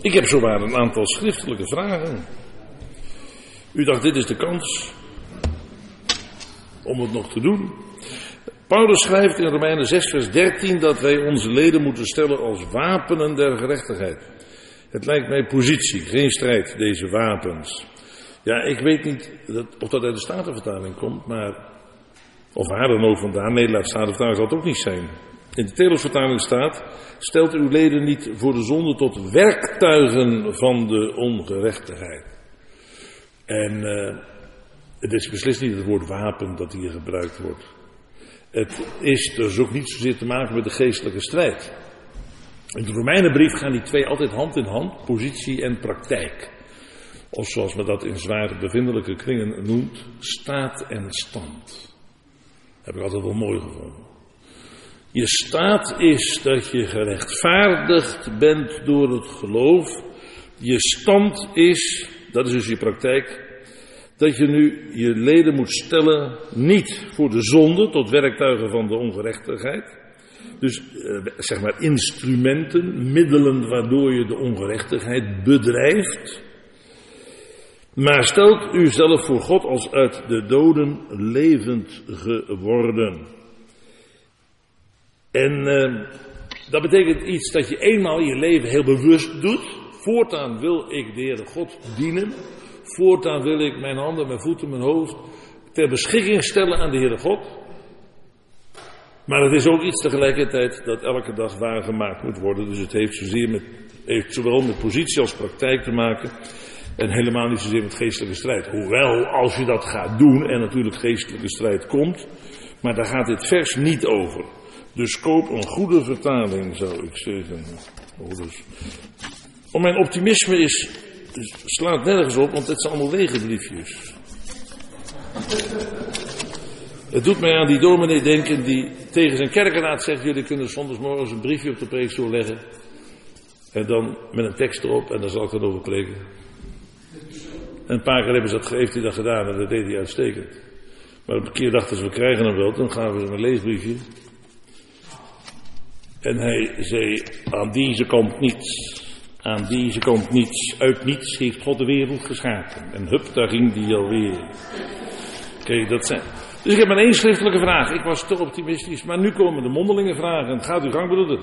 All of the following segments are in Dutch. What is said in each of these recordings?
Ik heb zowaar een aantal schriftelijke vragen. U dacht, dit is de kans om het nog te doen. Paulus schrijft in Romeinen 6 vers 13 dat wij onze leden moeten stellen als wapenen der gerechtigheid. Het lijkt mij positie, geen strijd, deze wapens. Ja, ik weet niet of dat uit de Statenvertaling komt, maar of waar dan ook vandaan. Nederlandse Statenvertaling zal het ook niet zijn. In de Telos-vertaling staat, stelt uw leden niet voor de zonde tot werktuigen van de ongerechtigheid. En het is beslist niet het woord wapen dat hier gebruikt wordt. Het is dus ook niet zozeer te maken met de geestelijke strijd. In de Romeinenbrief gaan die twee altijd hand in hand, positie en praktijk. Of zoals men dat in zware bevindelijke kringen noemt, staat en stand. Dat heb ik altijd wel mooi gevonden. Je staat is dat je gerechtvaardigd bent door het geloof. Je stand is, dat is dus je praktijk, dat je nu je leden moet stellen niet voor de zonde tot werktuigen van de ongerechtigheid. Dus zeg maar instrumenten, middelen waardoor je de ongerechtigheid bedrijft. Maar stelt u zelf voor God als uit de doden levend geworden. En dat betekent iets dat je eenmaal in je leven heel bewust doet. Voortaan wil ik de Heere God dienen. Voortaan wil ik mijn handen, mijn voeten, mijn hoofd ter beschikking stellen aan de Heere God. Maar het is ook iets tegelijkertijd dat elke dag waargemaakt moet worden. Dus het heeft zowel met positie als praktijk te maken. En helemaal niet zozeer met geestelijke strijd. Hoewel, als je dat gaat doen en natuurlijk geestelijke strijd komt. Maar daar gaat dit vers niet over. Dus koop een goede vertaling, zou ik zeggen. Mijn optimisme slaat nergens op, want het zijn allemaal lege briefjes. Het doet mij aan die dominee denken die tegen zijn kerkenraad zegt, jullie kunnen zondagsmorgens een briefje op de preekstoel leggen. En dan met een tekst erop en dan zal ik dat over preken. En een paar keer heeft hij dat gedaan en dat deed hij uitstekend. Maar op een keer dachten ze, we krijgen hem wel, dan gaven ze hem een leesbriefje. En hij zei, aan deze kant niets. Aan deze kant niets. Uit niets heeft God de wereld geschapen. En hup, daar ging die alweer. Kijk, dat zijn. Dus ik heb maar één schriftelijke vraag. Ik was te optimistisch. Maar nu komen de mondelinge vragen. Gaat uw gang, broeder.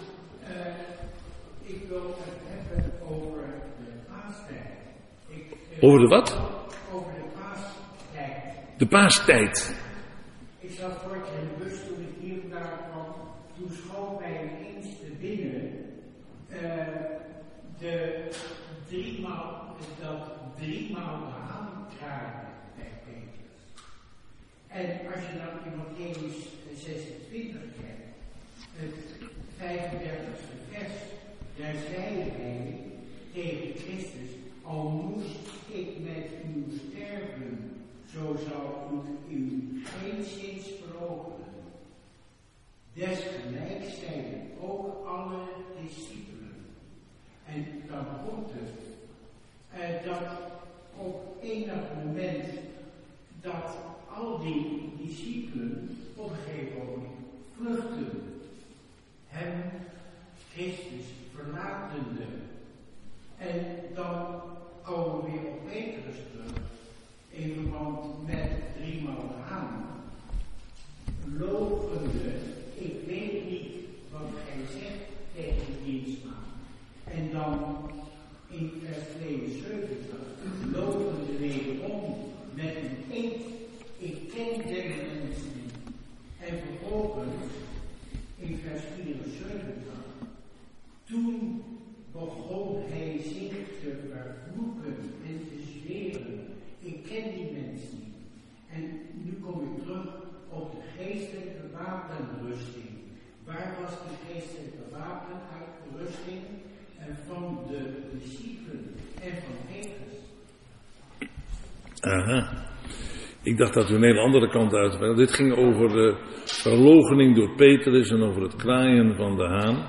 Ik wil het hebben over de paastijd. Over de wat? Over de paastijd. De paastijd. Ik zat voort in de bus toen ik hier vandaan kwam. Toen schoot mij ineens te binnen dat driemaal de haan kraaide bij Petrus. En als je dan in Mattheüs 26 kijkt, het 35e vers, daar zei hij tegen Christus, al moest ik met u sterven, zo zou u geenszins verloochenen. Desgelijks zeiden ook alle discipelen. En dan komt het dat op enig moment dat al die discipelen op een gegeven moment vluchten, hem, Christus, verlatende. En dan komen we weer op Petrus terug, in verband met driemaal de haan. Lopende, ik weet niet wat gij zegt tegen de dienstmaagd. En dan in vers 72, lopende wederom met een eed, ik ken deze mensen niet. En vervolgens in vers 74, toen begon hij zich te vervloeken en te zweren. Ik ken die mensen niet. En nu kom ik terug op de geestelijke wapenrusting. Waar was de geestelijke wapenrusting? En van de discipelen en van Petrus. Aha. Ik dacht dat u een hele andere kant uit was. Dit ging over de verloochening door Petrus en over het kraaien van de haan.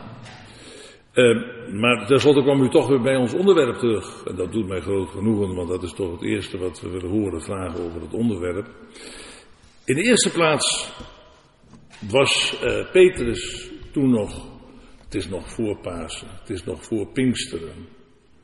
Maar tenslotte kwam u toch weer bij ons onderwerp terug. En dat doet mij groot genoegen, want dat is toch het eerste wat we willen horen, vragen over het onderwerp. In de eerste plaats was Petrus toen nog, het is nog voor Pasen, het is nog voor Pinksteren.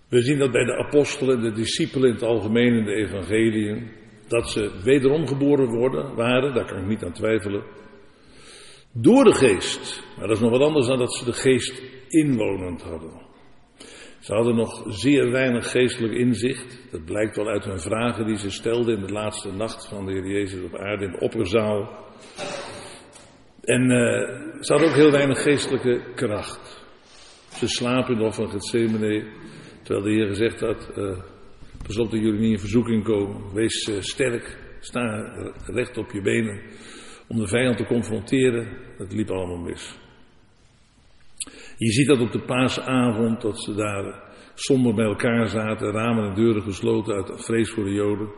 We zien dat bij de apostelen en de discipelen in het algemeen in de evangeliën, dat ze wederom geboren waren, daar kan ik niet aan twijfelen, door de geest. Maar dat is nog wat anders dan dat ze de geest inwonend hadden. Ze hadden nog zeer weinig geestelijk inzicht. Dat blijkt wel uit hun vragen die ze stelden in de laatste nacht van de Heer Jezus op aarde in de opperzaal. En ze hadden ook heel weinig geestelijke kracht. Ze slapen nog van Getsemane, terwijl de Heer gezegd had, pas op dat jullie niet in verzoeking komen. Wees sterk, sta recht op je benen om de vijand te confronteren. Dat liep allemaal mis. Je ziet dat op de paasavond, dat ze daar somber bij elkaar zaten, ramen en deuren gesloten uit vrees voor de Joden.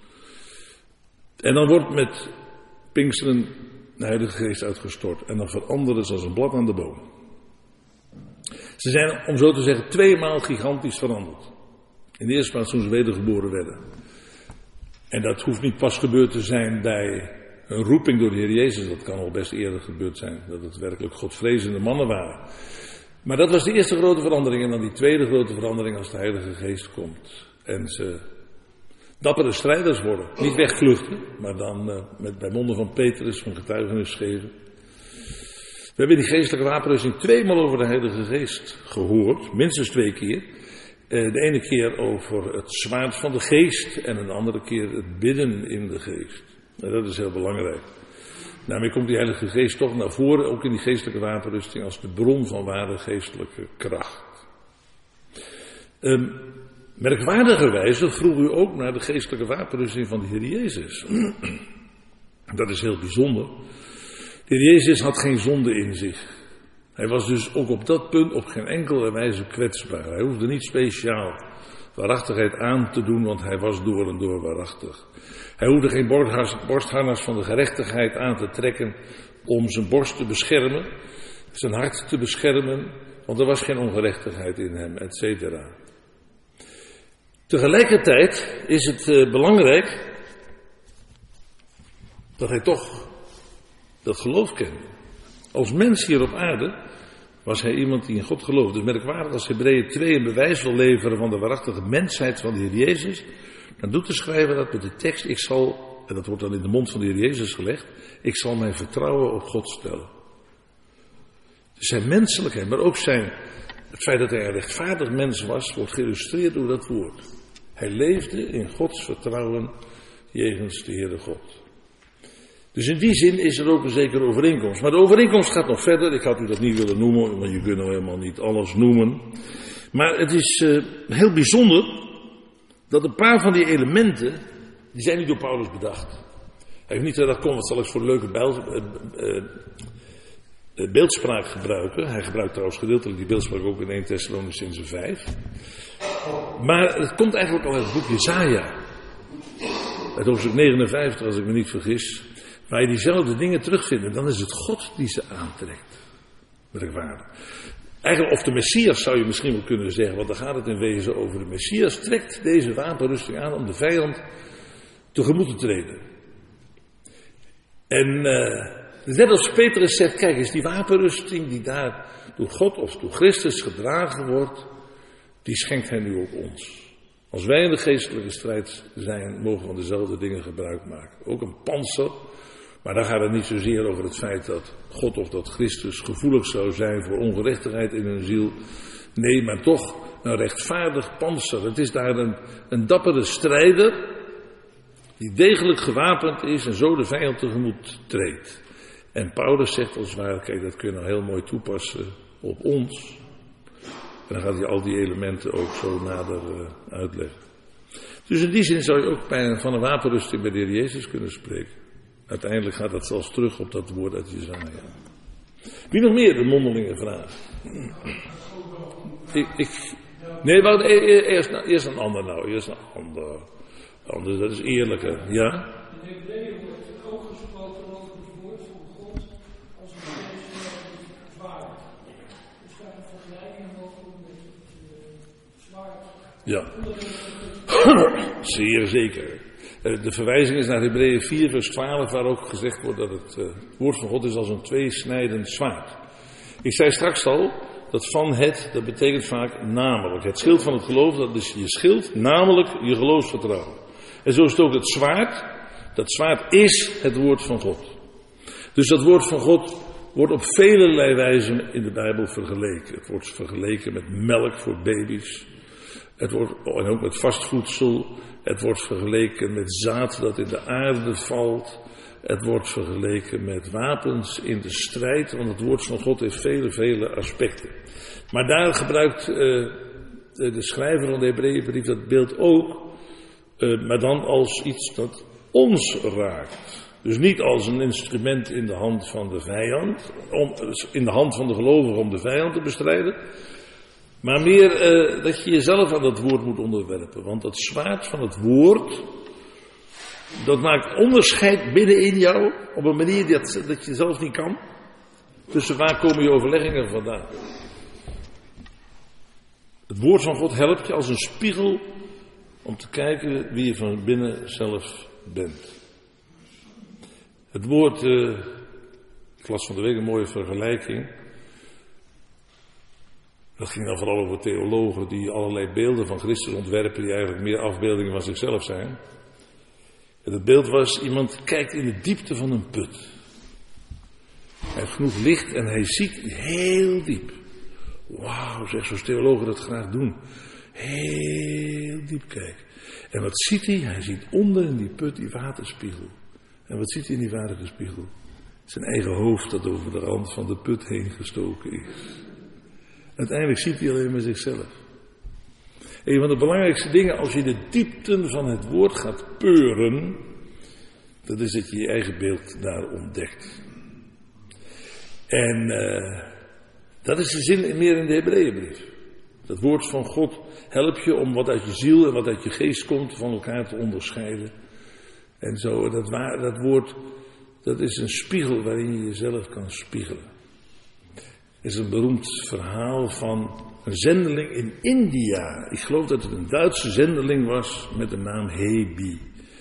En dan wordt met Pinksteren de Heilige Geest uitgestort. En dan veranderen ze als een blad aan de boom. Ze zijn, om zo te zeggen, 2 maal gigantisch veranderd. In de eerste plaats toen ze wedergeboren werden. En dat hoeft niet pas gebeurd te zijn bij een roeping door de Heer Jezus. Dat kan al best eerder gebeurd zijn. Dat het werkelijk godvrezende mannen waren. Maar dat was de eerste grote verandering. En dan die tweede grote verandering als de Heilige Geest komt. En ze dappere strijders worden. Niet wegvluchten, maar dan bij monden van Petrus van getuigenis geven. We hebben die geestelijke wapenrusting 2 maal over de Heilige Geest gehoord. Minstens 2 keer. De ene keer over het zwaard van de geest. En een andere keer het bidden in de geest. En dat is heel belangrijk. Daarmee komt die Heilige Geest toch naar voren, ook in die geestelijke wapenrusting, als de bron van ware geestelijke kracht. Merkwaardigerwijze vroeg u ook naar de geestelijke wapenrusting van de Heer Jezus. Dat is heel bijzonder. De Heer Jezus had geen zonde in zich. Hij was dus ook op dat punt op geen enkele wijze kwetsbaar. Hij hoefde niet speciaal waarachtigheid aan te doen, want hij was door en door waarachtig. Hij hoefde geen borstharnas van de gerechtigheid aan te trekken om zijn borst te beschermen, zijn hart te beschermen, want er was geen ongerechtigheid in hem, et cetera. Tegelijkertijd is het belangrijk dat hij toch dat geloof kende. Als mens hier op aarde was hij iemand die in God geloofde. Dus merkwaardig als Hebreeën 2 een bewijs wil leveren van de waarachtige mensheid van de Heer Jezus, dan doet de schrijver dat met de tekst, ik zal, en dat wordt dan in de mond van de Heer Jezus gelegd, ik zal mijn vertrouwen op God stellen. Dus zijn menselijkheid, maar ook het feit dat hij een rechtvaardig mens was, wordt geïllustreerd door dat woord. Hij leefde in Gods vertrouwen jegens de Heere God. Dus in die zin is er ook een zekere overeenkomst. Maar de overeenkomst gaat nog verder. Ik had u dat niet willen noemen, want je kunt nou helemaal niet alles noemen. Maar het is heel bijzonder dat een paar van die elementen, die zijn niet door Paulus bedacht. Hij heeft niet gezegd, kom, wat zal ik voor leuke beeldspraak gebruiken. Hij gebruikt trouwens gedeeltelijk die beeldspraak ook in 1 Thessalonicenzen 5. Maar het komt eigenlijk al uit het boek Jesaja. Het hoofdstuk 59, als ik me niet vergis. Waar je diezelfde dingen terugvindt. En dan is het God die ze aantrekt. Merkwaardig. Eigenlijk, of de Messias zou je misschien wel kunnen zeggen. Want dan gaat het in wezen over. De Messias trekt deze wapenrusting aan om de vijand tegemoet te treden. En net als Petrus zegt, kijk eens, die wapenrusting die daar door God of door Christus gedragen wordt, die schenkt hij nu ook ons. Als wij in de geestelijke strijd zijn, mogen we van dezelfde dingen gebruik maken. Ook een pantser, maar daar gaat het niet zozeer over het feit dat God of dat Christus gevoelig zou zijn voor ongerechtigheid in hun ziel. Nee, maar toch een rechtvaardig pantser. Het is daar een dappere strijder die degelijk gewapend is en zo de vijand tegemoet treedt. En Paulus zegt als het ware, kijk, dat kun je nou heel mooi toepassen op ons. En dan gaat hij al die elementen ook zo nader uitleggen. Dus in die zin zou je ook van een wapenrusting bij de Heer Jezus kunnen spreken. Uiteindelijk gaat dat zelfs terug op dat woord uit Jesaja. Wie nog meer de mondelinge vraag? Nee, eerst een ander nou. Eerst een ander, dat is eerlijker. Ja? In Hebreeën wordt ook gesproken over het woord van God als een geestelijk zwaard. Dus daar een vergelijking mogelijk met het zwaard. Ja. Zeer zeker. De verwijzing is naar Hebreeën 4 vers 12 waar ook gezegd wordt dat het woord van God is als een tweesnijdend zwaard. Ik zei straks al, dat van het, dat betekent vaak namelijk. Het schild van het geloof, dat is je schild, namelijk je geloofsvertrouwen. En zo is het ook het zwaard. Dat zwaard is het woord van God. Dus dat woord van God wordt op velelei wijzen in de Bijbel vergeleken. Het wordt vergeleken met melk voor baby's. En ook met vastvoedsel. Het wordt vergeleken met zaad dat in de aarde valt. Het wordt vergeleken met wapens in de strijd. Want het woord van God heeft vele aspecten. Maar daar gebruikt de schrijver van de Hebreeënbrief dat beeld ook. Maar dan als iets dat ons raakt. Dus niet als een instrument in de hand van de vijand, in de hand van de gelovigen om de vijand te bestrijden. Maar meer dat je jezelf aan dat woord moet onderwerpen. Want dat zwaard van het woord, dat maakt onderscheid binnenin jou op een manier dat je zelf niet kan. Tussen waar komen je overleggingen vandaan. Het woord van God helpt je als een spiegel om te kijken wie je van binnen zelf bent. Het woord, ik las van de week een mooie vergelijking. Dat ging dan vooral over theologen die allerlei beelden van Christus ontwerpen die eigenlijk meer afbeeldingen van zichzelf zijn. En het beeld was, iemand kijkt in de diepte van een put. Hij heeft genoeg licht en hij ziet heel diep. Wauw, zegt zo'n theologen dat graag doen. Heel diep kijken. En wat ziet hij? Hij ziet onder in die put die waterspiegel. En wat ziet hij in die waterspiegel? Zijn eigen hoofd dat over de rand van de put heen gestoken is. Uiteindelijk ziet hij alleen maar zichzelf. Een van de belangrijkste dingen als je de diepten van het woord gaat peuren, dat is dat je je eigen beeld daar ontdekt. En dat is de zin meer in de Hebreeënbrief. Dat woord van God helpt je om wat uit je ziel en wat uit je geest komt van elkaar te onderscheiden. En zo, dat woord, dat is een spiegel waarin je jezelf kan spiegelen. Er is een beroemd verhaal van een zendeling in India. Ik geloof dat het een Duitse zendeling was met de naam Hebi.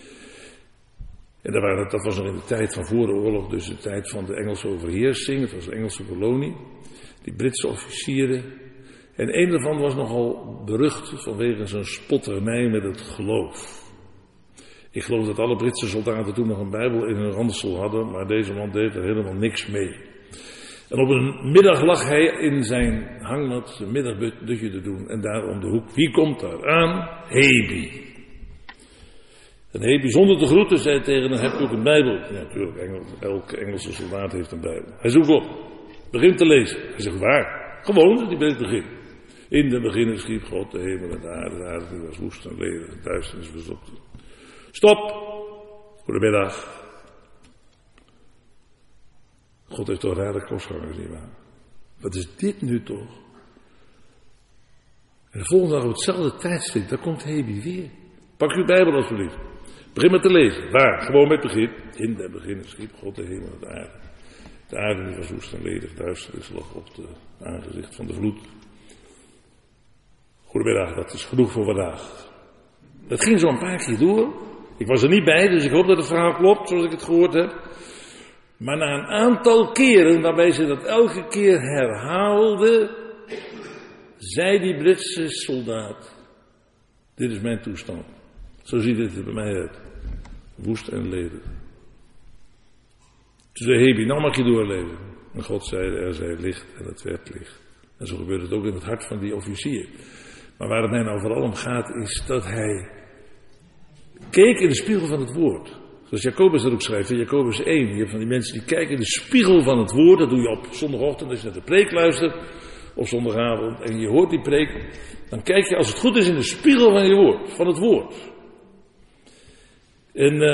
En dat was nog in de tijd van voor de oorlog, dus de tijd van de Engelse overheersing. Het was een Engelse kolonie. Die Britse officieren. En een daarvan was nogal berucht vanwege zijn spotternij met het geloof. Ik geloof dat alle Britse soldaten toen nog een Bijbel in hun ransel hadden, maar deze man deed er helemaal niks mee. En op een middag lag hij in zijn hangmat zijn middagdutje te doen en daar om de hoek. Wie komt daar aan? Hebi. En Hebi zonder te groeten zei tegen hem, heb je ook een Bijbel? Ja, natuurlijk, elke Engelse soldaat heeft een Bijbel. Hij zoekt op, begint te lezen. Hij zegt, waar? Gewoon, die ben ik begin. In de beginnen schiep God de hemel en de aarde die was woest en ledig en duisternis was op. Stop! Goedemiddag. God heeft toch rare kostgangers, nietwaar? Wat is dit nu toch? En de volgende dag op hetzelfde tijdstip, daar komt Hebi weer. Pak uw Bijbel alsjeblieft. Begin met te lezen. Waar? Gewoon met begin. In de beginnen schiep God de hemel en de aarde. De aarde die was woest en ledig, duisternis lag op het aangezicht van de vloed. Goedemiddag, dat is genoeg voor vandaag. Dat ging zo een paar keer door. Ik was er niet bij, dus ik hoop dat het verhaal klopt, zoals ik het gehoord heb. Maar na een aantal keren, waarbij ze dat elke keer herhaalde, zei die Britse soldaat, dit is mijn toestand. Zo ziet het er bij mij uit. Woest en ledig. Toen zei Hebi, nou mag je doorleven. En God zei, er zij licht en het werd licht. En zo gebeurt het ook in het hart van die officier. Maar waar het mij nou vooral om gaat, is dat hij keek in de spiegel van het woord. Zoals Jacobus dat ook schrijft in Jacobus 1. Je hebt van die mensen die kijken in de spiegel van het woord. Dat doe je op zondagochtend als je naar de preek luistert. Of zondagavond. En je hoort die preek. Dan kijk je als het goed is in de spiegel van je woord. Van het woord. En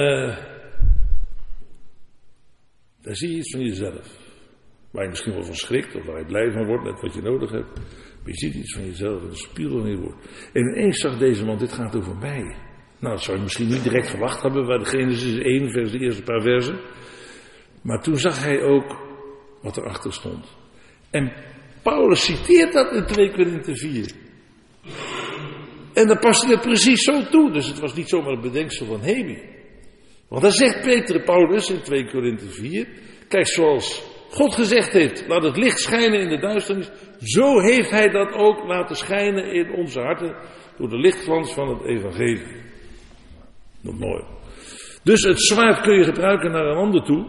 daar zie je iets van jezelf. Waar je misschien wel van schrikt. Of waar je blij van wordt. Net wat je nodig hebt. Maar je ziet iets van jezelf in de spiegel van je woord. En ineens zag deze man, dit gaat over mij. Nou, dat zou je misschien niet direct verwacht hebben bij de Genesis 1, vers de eerste paar versen. Maar toen zag hij ook wat erachter stond. En Paulus citeert dat in 2 Korinthe 4. En dan paste het precies zo toe. Dus het was niet zomaar een bedenksel van Hebi. Want dan zegt Paulus in 2 Korinthe 4. Kijk, zoals God gezegd heeft, laat het licht schijnen in de duisternis. Zo heeft hij dat ook laten schijnen in onze harten door de lichtglans van het evangelie. Nog mooi. Dus het zwaard kun je gebruiken naar een ander toe.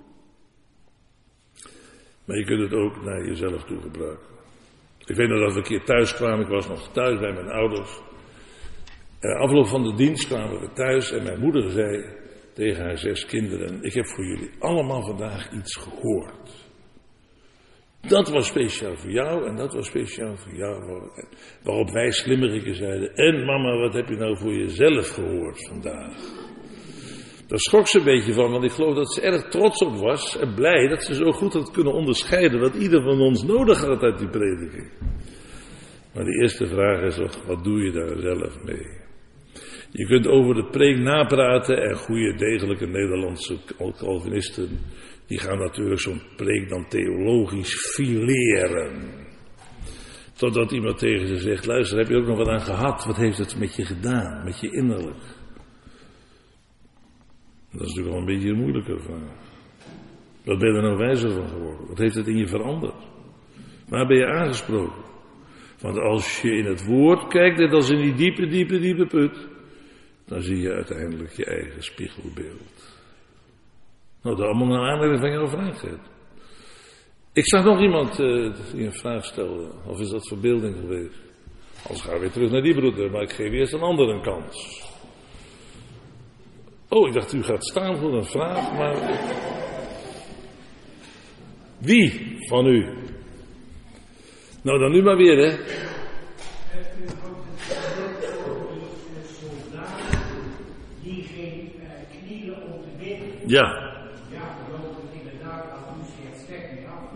Maar je kunt het ook naar jezelf toe gebruiken. Ik weet nog dat we een keer thuis kwamen. Ik was nog thuis bij mijn ouders. Afloop van de dienst kwamen we thuis en mijn moeder zei tegen haar 6 kinderen: ik heb voor jullie allemaal vandaag iets gehoord. Dat was speciaal voor jou en dat was speciaal voor jou. Waarop wij slimmeriken zeiden: en mama, wat heb je nou voor jezelf gehoord vandaag? Daar schrok ze een beetje van, want ik geloof dat ze erg trots op was en blij dat ze zo goed had kunnen onderscheiden wat ieder van ons nodig had uit die prediking. Maar de eerste vraag is toch: wat doe je daar zelf mee? Je kunt over de preek napraten en goede, degelijke Nederlandse Calvinisten, die gaan natuurlijk zo'n preek dan theologisch fileren. Totdat iemand tegen ze zegt: luister, heb je ook nog wat aan gehad? Wat heeft het met je gedaan, met je innerlijk? Dat is natuurlijk wel een beetje een moeilijke vraag. Wat ben je er nou wijzer van geworden? Wat heeft het in je veranderd? Waar ben je aangesproken? Want als je in het woord kijkt, net als in die diepe put, dan zie je uiteindelijk je eigen spiegelbeeld. Nou, dat allemaal naar aanleiding van jouw vraag. Ik zag nog iemand die een vraag stelde. Of is dat verbeelding geweest? Als ga weer terug naar die broeder, maar ik geef eerst een ander een kans. Oh, ik dacht u gaat staan voor een vraag, maar... Wie van u? Nou, dan nu maar weer, hè. Die ging knielen om te bidden. Ja. Ja, we lopen inderdaad als u zegt, stek niet af.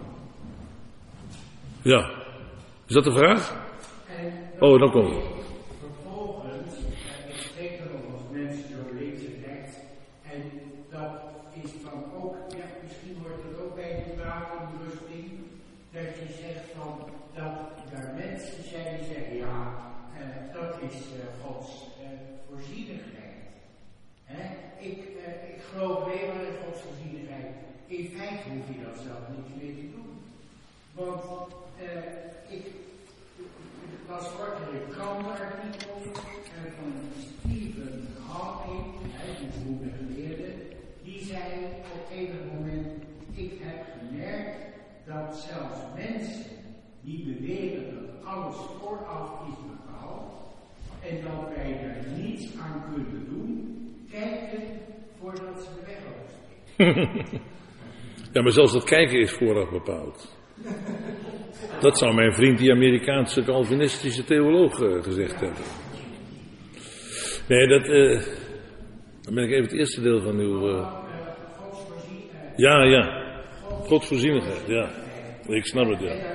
Ja. Is dat de vraag? Oh, dan komt het. Vervolgens, ik spreek er nog als mensen zo links en rechts. En dat is dan ook, ja, misschien wordt het ook bij de wapenrusting, dat je zegt van, dat er mensen zijn die zeggen, ja, dat is Gods voorzienigheid. Ik geloof alleen maar in Gods voorzienigheid. In feite hoef je dat zelf niet meer te doen. Want ik las kort in een krantenartikel van Stephen Hawking, een goede geleerde, die zei op een moment: ik heb gemerkt dat zelfs mensen die beweren dat alles vooraf is bepaald en dat wij er niets aan kunnen doen, kijken voordat ze de weg oversteken. Ja, maar zelfs dat kijken is vooraf bepaald. Dat zou mijn vriend, die Amerikaanse Calvinistische theoloog, gezegd hebben. Nee, dan ben ik even het eerste deel van uw... Ja. Godsvoorzienigheid, ja. Ik snap het, ja.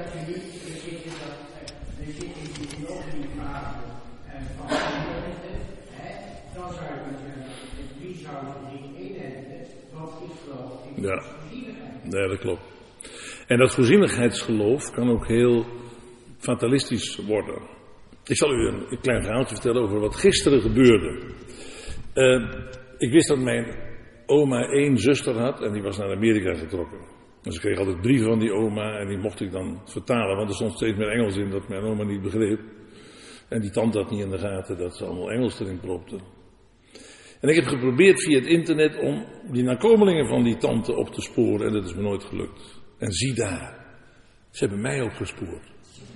Ja, nee, dat klopt. En dat voorzienigheidsgeloof kan ook heel fatalistisch worden. Ik zal u een klein verhaaltje vertellen over wat gisteren gebeurde. Ik wist dat mijn oma 1 zuster had en die was naar Amerika getrokken. Dus ik kreeg altijd brieven van die oma en die mocht ik dan vertalen, want er stond steeds meer Engels in dat mijn oma niet begreep. En die tante had niet in de gaten dat ze allemaal Engels erin propte. En ik heb geprobeerd via het internet om die nakomelingen van die tante op te sporen en dat is me nooit gelukt. En zie daar, ze hebben mij opgespoord.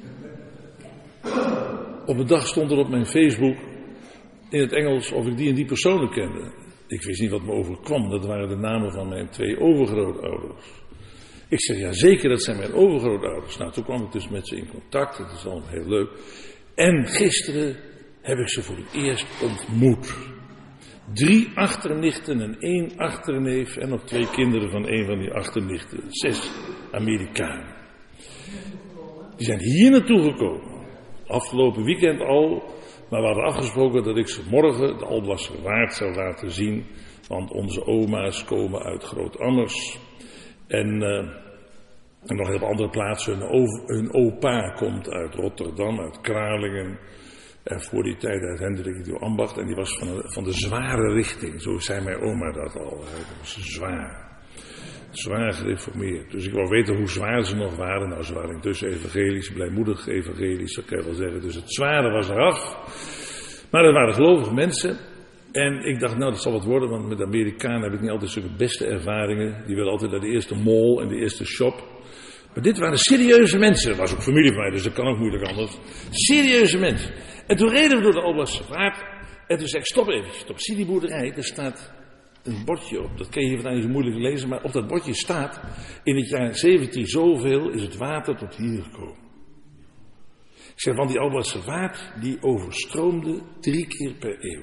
Op een dag stond er op mijn Facebook in het Engels of ik die en die personen kende. Ik wist niet wat me overkwam, dat waren de namen van mijn 2 overgrootouders. Ik zeg, ja zeker, dat zijn mijn overgrootouders. Nou, toen kwam ik dus met ze in contact, dat is al heel leuk. En gisteren heb ik ze voor het eerst ontmoet. 3 achternichten en 1 achterneef en nog 2 kinderen van 1 van die achternichten. 6 Amerikanen. Die zijn hier naartoe gekomen. Afgelopen weekend al. Maar we hadden afgesproken dat ik ze morgen de Alblasser Waard zou laten zien. Want onze oma's komen uit Groot-Ammers. En nog heel veel andere plaatsen. Hun opa komt uit Rotterdam, uit Kralingen. En voor die tijd uit Hendrik de Ambacht. En die was van de zware richting. Zo zei mijn oma dat al. Dat was zwaar. Zwaar gereformeerd. Dus ik wou weten hoe zwaar ze nog waren. Nou, ze waren intussen evangelisch, blijmoedig evangelisch, dat kan je wel zeggen. Dus het zware was eraf. Maar dat waren gelovige mensen. En ik dacht, nou, dat zal wat worden, want met de Amerikanen heb ik niet altijd zulke beste ervaringen. Die willen altijd naar de eerste mall en de eerste shop. Maar dit waren serieuze mensen. Dat was ook familie van mij, dus dat kan ook moeilijk anders. Serieuze mensen. En toen reden we door de Alblassche Vaart. En toen zei ik, stop even, stop. Zie die boerderij, daar staat een bordje op. Dat kan je vandaag niet zo moeilijk lezen, maar op dat bordje staat, in het jaar 17 zoveel is het water tot hier gekomen. Ik zeg, want die Alblassche Vaart, die overstroomde 3 keer per eeuw.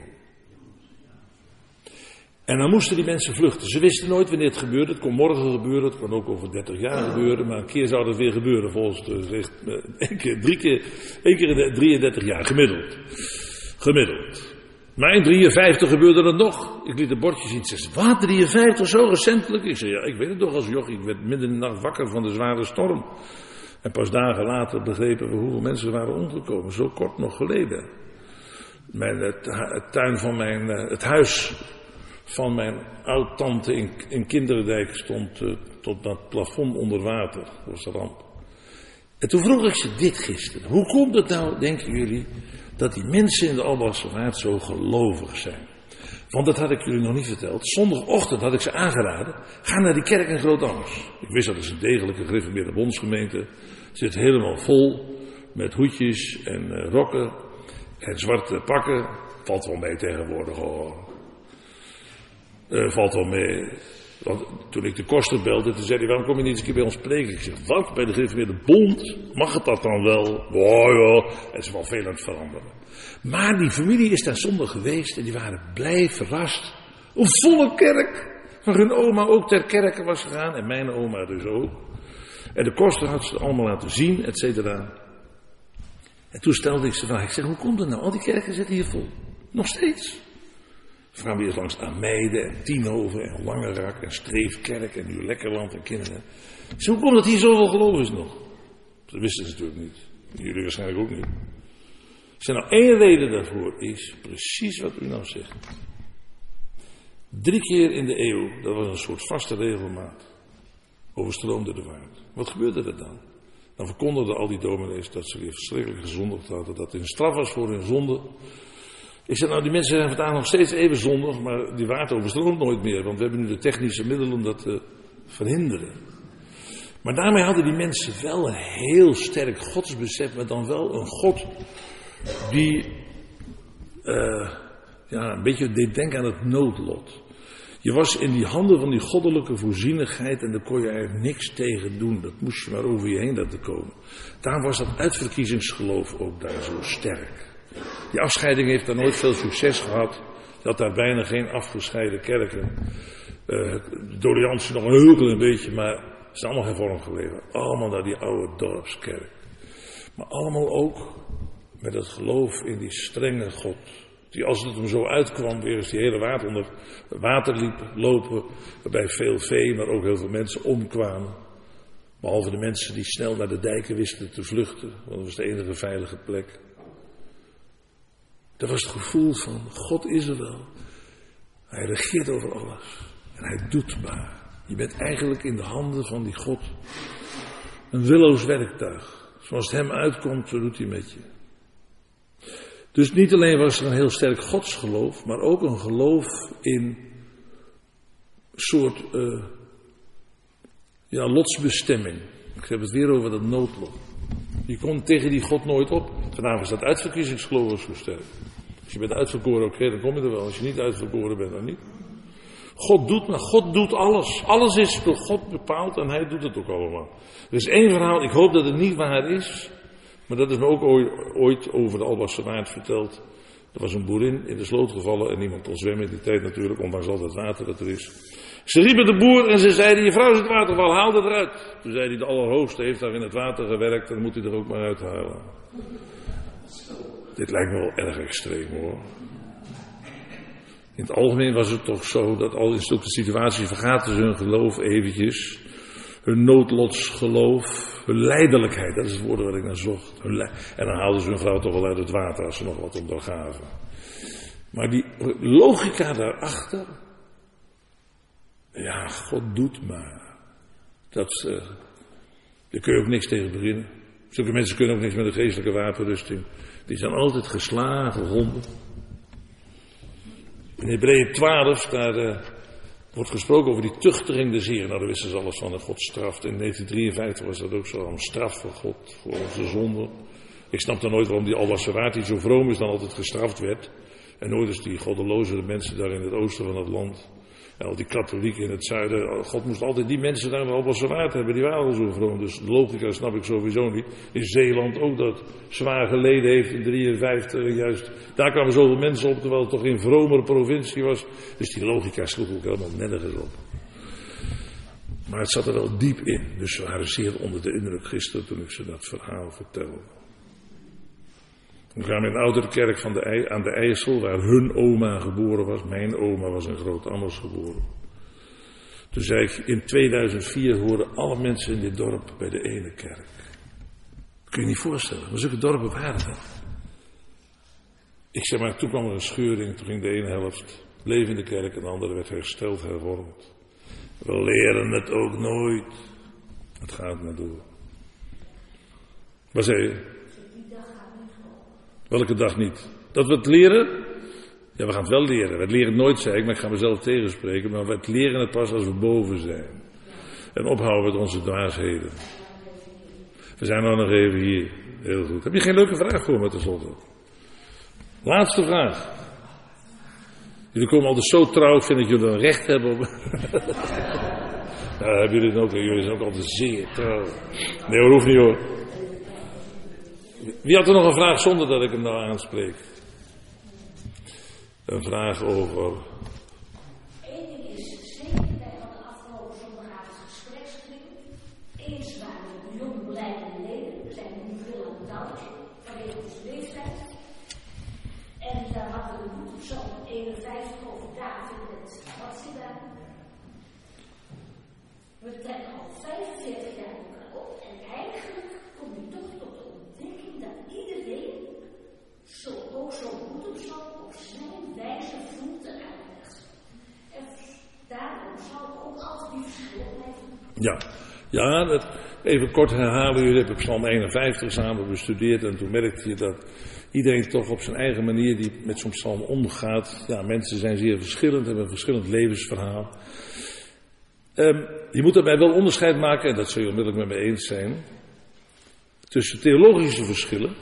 En dan moesten die mensen vluchten. Ze wisten nooit wanneer het gebeurde. Het kon morgen gebeuren, het kon ook over 30 jaar gebeuren. Maar een keer zou dat weer gebeuren volgens de zegt. Eén keer in de 33 jaar, gemiddeld. Maar in 53 gebeurde dat nog. Ik liet een bordje zien. Ze zei, wat, 53, zo recentelijk? Ik zei, ja, ik weet het nog als jochie. Ik werd midden in de nacht wakker van de zware storm. En pas dagen later begrepen we hoeveel mensen waren omgekomen. Zo kort nog geleden. Het huis van mijn oud-tante in Kinderdijk stond tot dat plafond onder water. Dat was de ramp. En toen vroeg ik ze dit gisteren. Hoe komt het nou, denken jullie, dat die mensen in de Alblassche Vaart zo gelovig zijn? Want dat had ik jullie nog niet verteld. Zondagochtend had ik ze aangeraden. Ga naar die kerk in Groot-Ammers. Ik wist dat is een degelijke gereformeerde bondsgemeente. Zit helemaal vol met hoedjes en rokken en zwarte pakken. Valt wel mee tegenwoordig hoor. Valt wel mee. Want toen ik de koster belde, toen zei hij, waarom kom je niet eens een keer bij ons spreken? Ik zeg, wat? Bij de gereformeerde bond? Mag het dat dan wel? Oh ja, het is wel veel aan het veranderen. Maar die familie is daar zondag geweest en die waren blij, verrast. Een volle kerk. Waar hun oma ook ter kerke was gegaan en mijn oma dus ook. En de koster had ze allemaal laten zien, et cetera. En toen stelde ik ze vraag. Ik zeg, hoe komt het nou? Al die kerken zitten hier vol. Nog steeds. We gaan weer langs Ameide en Tienhoven en Langerak en Streefkerk en nu Lekkerland en Kinderen. Dus hoe komt het hier zoveel geloof is nog? Dat wisten ze natuurlijk niet. Jullie waarschijnlijk ook niet. Er is nou één reden daarvoor, is precies wat u nou zegt. 3 keer in de eeuw, dat was een soort vaste regelmaat, overstroomde de vaart. Wat gebeurde er dan? Dan verkondigden al die dominees dat ze weer verschrikkelijk gezondigd hadden, dat er een straf was voor hun zonde. Ik zeg, nou, die mensen zijn vandaag nog steeds even zondig, maar die vaart overstroomt nooit meer, want we hebben nu de technische middelen om dat te verhinderen. Maar daarmee hadden die mensen wel een heel sterk godsbesef, maar dan wel een God die een beetje deed denken aan het noodlot. Je was in die handen van die goddelijke voorzienigheid en daar kon je eigenlijk niks tegen doen. Dat moest je maar over je heen laten komen. Daarom was dat uitverkiezingsgeloof ook daar zo sterk. Die afscheiding heeft daar nooit veel succes gehad. Je had daar bijna geen afgescheiden kerken. De Doriaanse nog een heel klein beetje, maar het is allemaal geen vorm geleverd. Allemaal naar die oude dorpskerk. Maar allemaal ook met het geloof in die strenge God. Die als het hem zo uitkwam, weer eens die hele water onder water liep lopen. Waarbij veel vee, maar ook heel veel mensen omkwamen. Behalve de mensen die snel naar de dijken wisten te vluchten. Want dat was de enige veilige plek. Dat was het gevoel van, God is er wel. Hij regeert over alles. En hij doet maar. Je bent eigenlijk in de handen van die God. Een willoos werktuig. Zoals het hem uitkomt, zo doet hij met je. Dus niet alleen was er een heel sterk godsgeloof, maar ook een geloof in een soort lotsbestemming. Ik heb het weer over dat noodlot. Je komt tegen die God nooit op. Vanavond is dat uitverkiezingsgeloof zo sterk. Als je bent uitverkoren, oké, dan kom je er wel. Als je niet uitverkoren bent, dan niet. God doet, maar God doet alles. Alles is door God bepaald en hij doet het ook allemaal. Er is één verhaal, ik hoop dat het niet waar is. Maar dat is me ook ooit over de Alblassche Vaart verteld. Er was een boerin in de sloot gevallen en niemand kon zwemmen in die tijd natuurlijk, ondanks al dat water dat er is. Ze riepen de boer en ze zeiden, je vrouw is het waterval, haal het eruit. Toen zei hij, de Allerhoogste heeft daar in het water gewerkt, dan moet hij er ook maar uithalen. Dit lijkt me wel erg extreem hoor. In het algemeen was het toch zo dat al in zulke situaties vergaten ze hun geloof eventjes. Hun noodlotsgeloof, hun lijdelijkheid, dat is het woord wat ik naar zocht. En dan haalden ze hun vrouw toch wel uit het water als ze nog wat ondergaven. Maar die logica daarachter, ja, God doet maar. Daar kun je ook niks tegen beginnen. Zulke mensen kunnen ook niks met een geestelijke wapenrusting. Die zijn altijd geslagen honden. In Hebreeën 12, daar wordt gesproken over die tuchtiging des Heren. Nou, daar wisten ze alles van, dat God straft. In 1953 was dat ook zo, een straf van God voor onze zonden. Ik snapte nooit waarom die Al-Wassenaar, die zo vroom is, dan altijd gestraft werd. En nooit is die goddeloze mensen daar in het oosten van het land. En al die katholieken in het zuiden. God moest altijd die mensen daar wel zwaard hebben. Die waren al zo vroom. Dus de logica snap ik sowieso niet. In Zeeland ook dat zwaar geleden heeft in 1953. Juist daar kwamen zoveel mensen op. Terwijl het toch een vromere provincie was. Dus die logica sloeg ook helemaal nergens op. Maar het zat er wel diep in. Dus ze waren zeer onder de indruk gisteren toen ik ze dat verhaal vertelde. We kwamen in de oudere kerk aan de IJssel, waar hun oma geboren was. Mijn oma was in Groot-Ammers geboren. Toen zei ik, in 2004 hoorden alle mensen in dit dorp bij de ene kerk. Dat kun je niet voorstellen, maar zulke dorpen waren dat. Ik zeg maar, toen kwam er een scheuring, toen ging de ene helft bleef in de kerk en de andere werd hersteld, hervormd. We leren het ook nooit. Het gaat maar door. Wat zei je? Welke dag niet? Dat we het leren? Ja, we gaan het wel leren. We leren het nooit, zei ik, maar ik ga mezelf tegenspreken. Maar we leren het pas als we boven zijn. En ophouden met onze dwaasheden. We zijn nou nog even hier. Heel goed. Heb je geen leuke vraag voor me tenslotte? Laatste vraag. Jullie komen altijd zo trouw, ik vind dat jullie een recht hebben op... Nou, hebben jullie het ook. Jullie zijn ook altijd zeer trouw. Nee hoor, hoeft niet hoor. Wie had er nog een vraag zonder dat ik hem nou aanspreek? Een vraag over... Eén ding is zeker, wij hadden afgelopen zondagavond gesprekskring. Eens waren de jong blijvende leden, er zijn nu veel aan het touwtje, vanwege onze leeftijd. En daar hadden we een Psalm 51 over David met Batseba. We trekken al 45 jaar elkaar op en eigenlijk kom je toch tot de ontdekking dat iedereen ook zo'n boetemsal op zijn wijze voelt en uitlegt. En daarom zal ik ook altijd die verschil blijven. Ja, even kort herhalen. Jullie hebben Psalm 51 samen bestudeerd en toen merkte je dat iedereen toch op zijn eigen manier die met zo'n psalm omgaat. Ja, mensen zijn zeer verschillend, hebben een verschillend levensverhaal. Je moet daarbij wel onderscheid maken, en dat zul je onmiddellijk met me eens zijn, tussen theologische verschillen,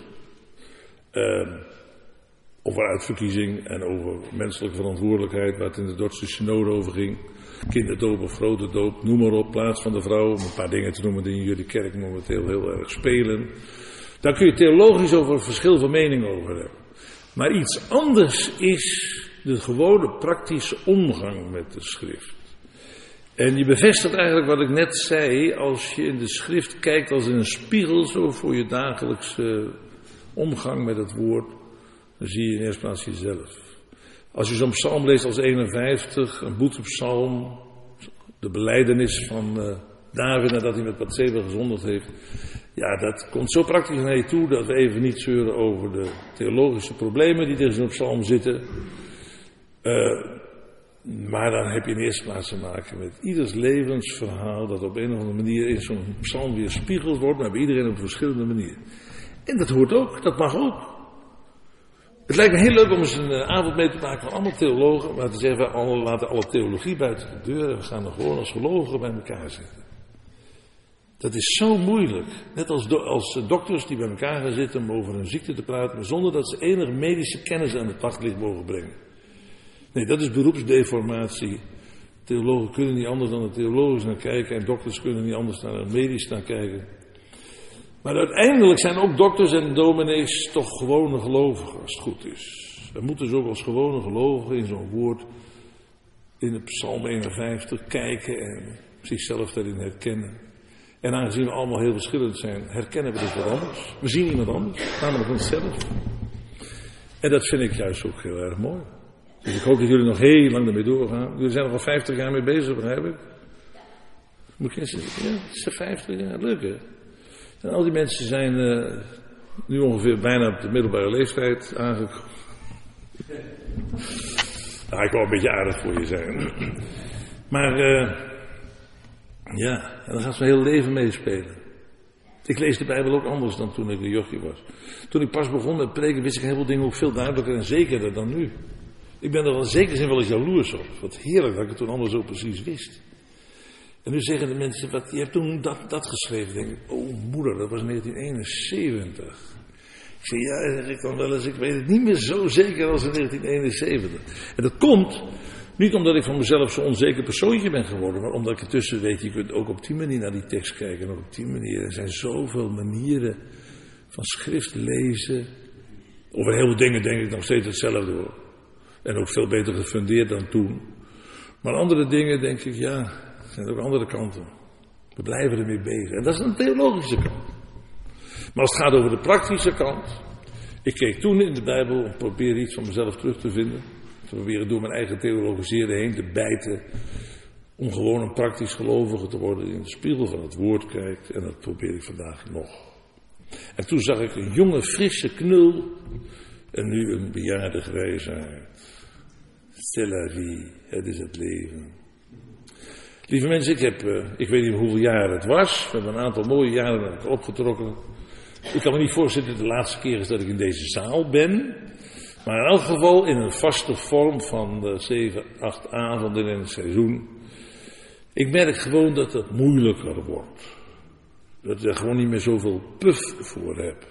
over uitverkiezing en over menselijke verantwoordelijkheid, waar het in de Dordtse synode over ging, kinderdoop of grote doop, noem maar op, plaats van de vrouw, om een paar dingen te noemen die in jullie kerk momenteel heel erg spelen. Daar kun je theologisch over een verschil van mening over hebben. Maar iets anders is de gewone praktische omgang met de schrift. En je bevestigt eigenlijk wat ik net zei, als je in de schrift kijkt als in een spiegel, zo voor je dagelijkse omgang met het woord, dan zie je in eerste plaats jezelf. Als je zo'n psalm leest als 51, een boetepsalm, de belijdenis van David nadat hij met Batseba gezondigd heeft, ja, dat komt zo praktisch naar je toe dat we even niet zeuren over de theologische problemen die er in zo'n psalm zitten. Maar dan heb je in eerste plaats te maken met ieders levensverhaal dat op een of andere manier in zo'n psalm weer spiegeld wordt, maar bij iedereen op verschillende manieren. En dat hoort ook, dat mag ook. Het lijkt me heel leuk om eens een avond mee te maken van allemaal theologen, maar te zeggen, we laten alle theologie buiten de deur en we gaan er gewoon als gelovigen bij elkaar zitten. Dat is zo moeilijk. Net als dokters die bij elkaar gaan zitten om over hun ziekte te praten, zonder dat ze enige medische kennis aan het daglicht mogen brengen. Nee, dat is beroepsdeformatie. Theologen kunnen niet anders dan de theologisch naar kijken en dokters kunnen niet anders dan het medisch naar kijken. Maar uiteindelijk zijn ook dokters en dominees toch gewone gelovigen, als het goed is. We moeten dus ook als gewone gelovigen in zo'n woord, in de Psalm 51, kijken en zichzelf daarin herkennen. En aangezien we allemaal heel verschillend zijn, herkennen we dus wat anders. We zien iemand anders, namelijk onszelf. En dat vind ik juist ook heel erg mooi. Dus ik hoop dat jullie nog heel lang ermee doorgaan. Jullie zijn er al 50 jaar mee bezig, begrijp ik? Moet ik eens zeggen? Ja, het is 50 jaar. Leuk, hè? En al die mensen zijn nu ongeveer bijna op de middelbare leeftijd aangekomen. Nou, ik wou een beetje aardig voor je zijn. Maar Ja, en dan gaat zijn hele leven meespelen. Ik lees de Bijbel ook anders dan toen ik een jochie was. Toen ik pas begon met preken wist ik heel veel dingen ook veel duidelijker en zekerder dan nu. Ik ben er wel zeker zin wel eens jaloers op. Wat heerlijk dat ik het toen allemaal zo precies wist. En nu zeggen de mensen, je hebt toen dat geschreven. Dan denk ik, oh moeder, dat was 1971. Ik zeg, ja, zeg ik dan wel eens, ik weet het niet meer zo zeker als in 1971. En dat komt niet omdat ik van mezelf zo'n onzeker persoontje ben geworden, maar omdat ik ertussen weet, je kunt ook op die manier naar die tekst kijken. En ook op die manier, er zijn zoveel manieren van schrift lezen. Over heel veel dingen denk ik nog steeds hetzelfde hoor. En ook veel beter gefundeerd dan toen. Maar andere dingen denk ik, ja, er zijn ook andere kanten. We blijven ermee bezig. En dat is een theologische kant. Maar als het gaat over de praktische kant. Ik keek toen in de Bijbel en probeerde iets van mezelf terug te vinden. Te proberen door mijn eigen theologiseren heen te bijten. Om gewoon een praktisch gelovige te worden die in de spiegel van het woord kijkt. En dat probeer ik vandaag nog. En toen zag ik een jonge, frisse knul. En nu een bejaarde grijsaard. C'est la vie, het is het leven. Lieve mensen, ik weet niet hoeveel jaren het was. We hebben een aantal mooie jaren met elkaar opgetrokken. Ik kan me niet voorstellen dat de laatste keer is dat ik in deze zaal ben. Maar in elk geval in een vaste vorm van de 7, 8 avonden in het seizoen. Ik merk gewoon dat het moeilijker wordt. Dat je er gewoon niet meer zoveel puf voor hebt.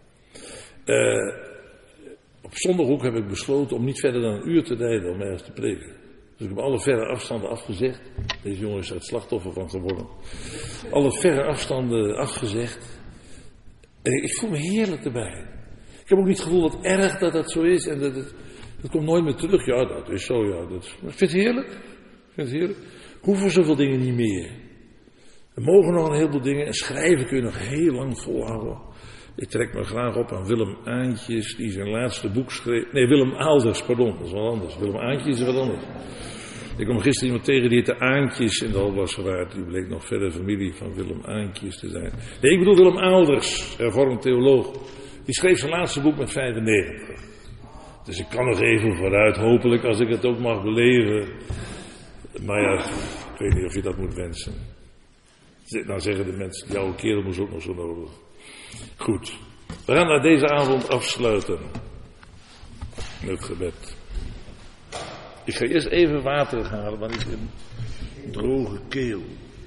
Op zondag ook heb ik besloten om niet verder dan een uur te rijden om ergens te preken. Dus ik heb alle verre afstanden afgezegd. Deze jongen is er het slachtoffer van geworden. Alle verre afstanden afgezegd. En ik voel me heerlijk erbij. Ik heb ook niet het gevoel wat erg dat dat zo is. En dat komt nooit meer terug. Ja, dat is zo. Ja, maar ik vind het heerlijk. Ik vind het heerlijk. Hoeven zoveel dingen niet meer. Er mogen nog een heleboel dingen. En schrijven kun je nog heel lang volhouden. Ik trek me graag op aan Willem Aantjes, die zijn laatste boek schreef. Nee, Willem Aalders, pardon, dat is wel anders. Willem Aantjes is wat anders. Ik kwam gisteren iemand tegen die heette Aantjes in de Alblasserwaard. Die bleek nog verder familie van Willem Aantjes te zijn. Nee, ik bedoel Willem Aalders, hervormd theoloog. Die schreef zijn laatste boek met 95. Dus ik kan nog even vooruit, hopelijk, als ik het ook mag beleven. Maar ja, ik weet niet of je dat moet wensen. Nou zeggen de mensen, die oude kerel moest ook nog zo nodig. Goed, we gaan naar deze avond afsluiten met gebed. Ik ga eerst even water halen, want ik heb een droge keel.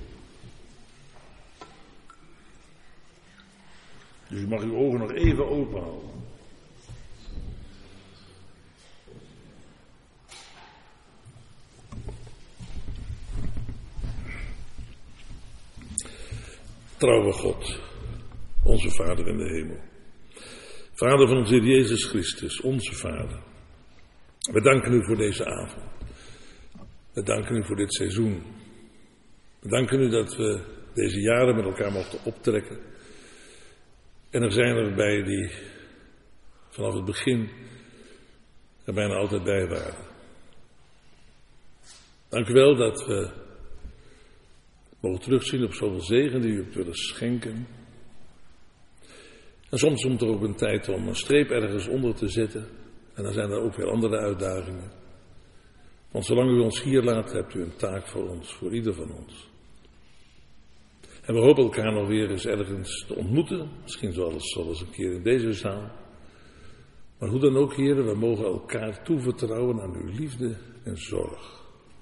Dus je mag uw ogen nog even open houden. Trouwe God, onze Vader in de hemel. Vader van onze Heer Jezus Christus, onze Vader. We danken u voor deze avond. We danken u voor dit seizoen. We danken u dat we deze jaren met elkaar mochten optrekken. En er zijn er bij die vanaf het begin er bijna altijd bij waren. Dank u wel dat we mogen terugzien op zoveel zegen die u hebt willen schenken. En soms komt er ook een tijd om een streep ergens onder te zetten. En dan zijn er ook weer andere uitdagingen. Want zolang u ons hier laat, hebt u een taak voor ons, voor ieder van ons. En we hopen elkaar nog weer eens ergens te ontmoeten. Misschien zoals een keer in deze zaal. Maar hoe dan ook, heren, we mogen elkaar toevertrouwen aan uw liefde en zorg.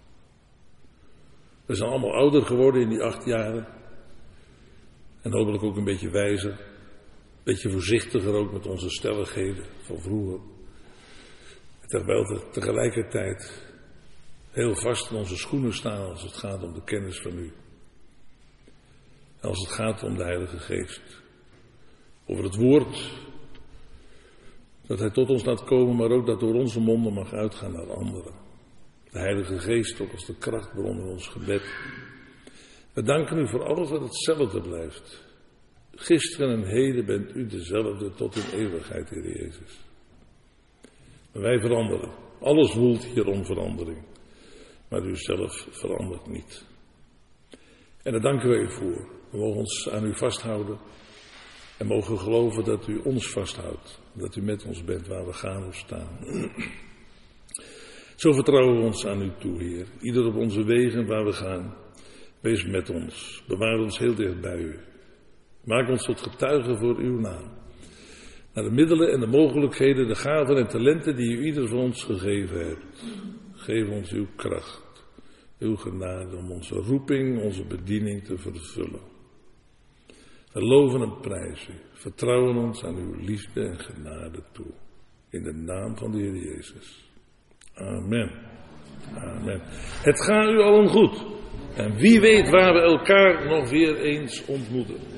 We zijn allemaal ouder geworden in die 8 jaren. En hopelijk ook een beetje wijzer. Een beetje voorzichtiger ook met onze stelligheden van vroeger. Terwijl we tegelijkertijd heel vast in onze schoenen staan als het gaat om de kennis van u. En als het gaat om de Heilige Geest. Over het woord. Dat hij tot ons laat komen, maar ook dat door onze monden mag uitgaan naar anderen. De Heilige Geest ook als de krachtbron in ons gebed. We danken u voor alles dat hetzelfde blijft. Gisteren en heden bent u dezelfde tot in eeuwigheid, Heer Jezus. Maar wij veranderen. Alles woelt hier om verandering. Maar u zelf verandert niet. En daar danken wij u voor. We mogen ons aan u vasthouden. En mogen geloven dat u ons vasthoudt. Dat u met ons bent waar we gaan of staan. Zo vertrouwen we ons aan u toe, Heer. Ieder op onze wegen waar we gaan. Wees met ons. Bewaar ons heel dicht bij u. Maak ons tot getuigen voor uw naam. Naar de middelen en de mogelijkheden, de gaven en talenten die u ieder van ons gegeven hebt. Geef ons uw kracht, uw genade om onze roeping, onze bediening te vervullen. We loven en prijzen u. Vertrouwen ons aan uw liefde en genade toe. In de naam van de Heer Jezus. Amen. Amen. Het gaat u allen goed. En wie weet waar we elkaar nog weer eens ontmoeten.